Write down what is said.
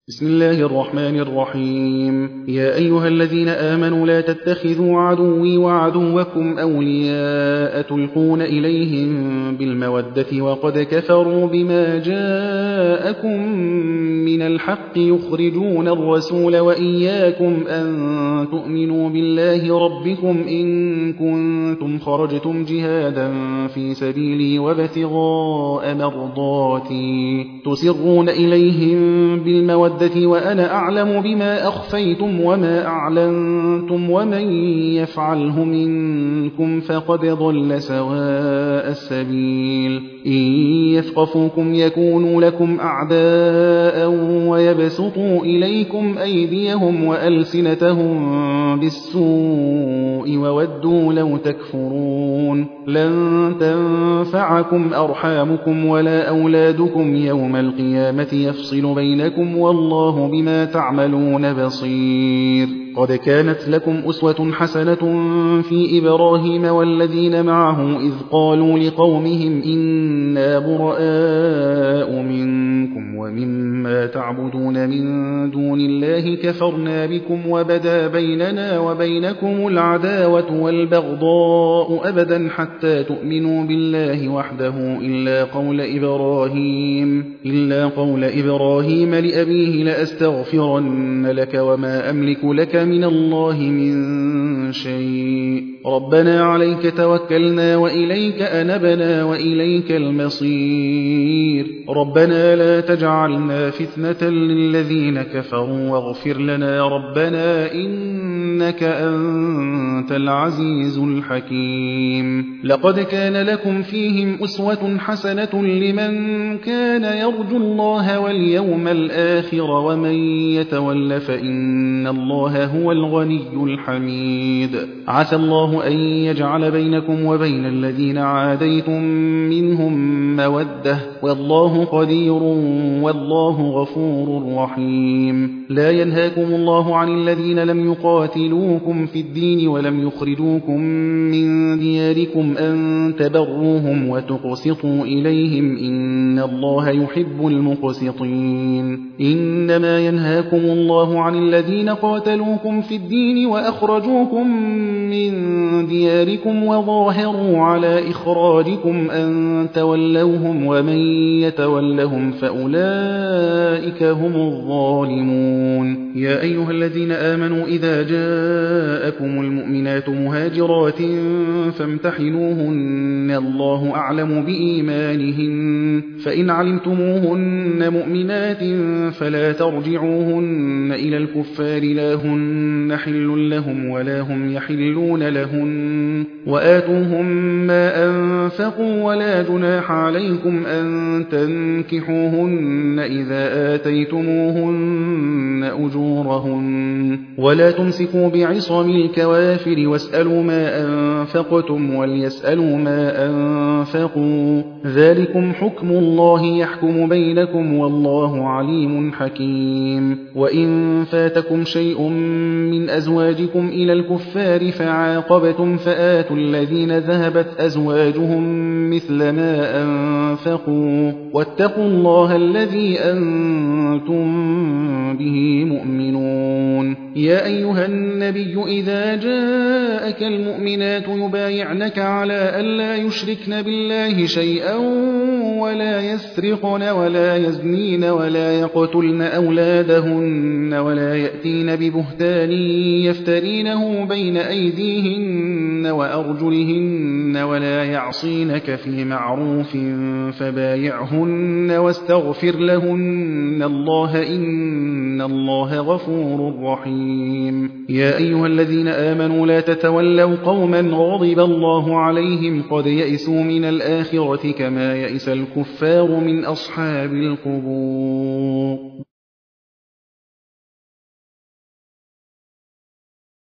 بسم الله الرحمن الرحيم. يا أيها الذين آمنوا لا تتخذوا عدوي وعدوكم أولياء تلقون إليهم بالمودة وقد كفروا بما جاءكم من الحق يخرجون الرسول وإياكم أن تؤمنوا بالله ربكم إن كنتم خرجتم جهادا في سبيلي وابتغاء مرضاتي تسرون إليهم بالمودة وأنا أعلم بما أخفيتم وما أعلنتم ومن يفعله منكم فقد ضل سواء السبيل. إن يثقفوكم يكونوا لكم أعداء ويبسطوا إليكم أيديهم وألسنتهم بالسوء وودوا لو تكفرون. لن تنفعكم أرحامكم ولا أولادكم يوم القيامة يفصل بينكم والله بما تعملون بصير. قد كانت لكم أسوة حسنة في إبراهيم والذين معه إذ قالوا لقومهم إنا براء منكم ومما تعبدون من دون الله كفرنا بكم وبدا بيننا وبينكم العداوة والبغضاء أبدا حتى تؤمنوا بالله وحده إلا قول إبراهيم لأبيه لأستغفرن لك وما أملك لك من الله من شيء. ربنا عليك توكلنا وإليك أنبنا وإليك المصير. ربنا لا تجعلنا فتنة للذين كفروا واغفر لنا ربنا إنك أنت العزيز الحكيم. لقد كان لكم فيهم أسوة حسنة لمن كان يرجو الله واليوم الآخر ومن يتول فإن الله هو الغني الحميد. عسى الله أن يجعل بينكم وبين الذين عاديتم منهم مودة والله قدير والله غفور رحيم. لا ينهاكم الله عن الذين لم يقاتلوكم في الدين ولم يخرجوكم من دياركم أن تبروهم وتقسطوا إليهم إن الله يحب المقسطين. إنما ينهاكم الله عن الذين قاتلوكم في الدين وأخرجوكم من دياركم وظاهروا على إخراجكم أن تولوهم ومن يتولهم فأولئك هم الظالمون. يا أيها الذين آمنوا إذا جاءكم المؤمنات مهاجرات فامتحنوهن الله أعلم بإيمانهن فإن علمتموهن مؤمنات فلا ترجعوهن إلى الكفار لا هن حل لهم ولا هم يحلون لهن وآتوهم ما أنفقوا ولا جناح عليكم أن تنكحوهن إذا آتيتموهن أجورهن ولا تمسكوا بعصم الكوافر واسألوا ما أنفقتم وليسألوا ما أنفقوا ذلكم حكم الله يحكم بينكم والله عليم حكيم. وإن فاتكم شيء من أزواجكم إلى الكفار فعاقبتم فآتوا الذين ذهبت أزواجهم مثل ما أنفقوا واتقوا الله الذي أنتم به مؤمنون. يا أيها النبي إذا جاءك المؤمنات يبايعنك على ألا يشركن بالله شيئا ولا يسرقن ولا يزنين ولا يقتلن أولادهن ولا يأتين ببهتان يفترينه بين أيديهن وأرجلهن ولا يعصينك في معروف فبايعهن واستغفر لهن الله إن الله غفور رحيم. يا أيها الذين آمنوا لا تتولوا قوما غضب الله عليهم قد يئسوا من الآخرة كما يئس الكفار من أصحاب القبور.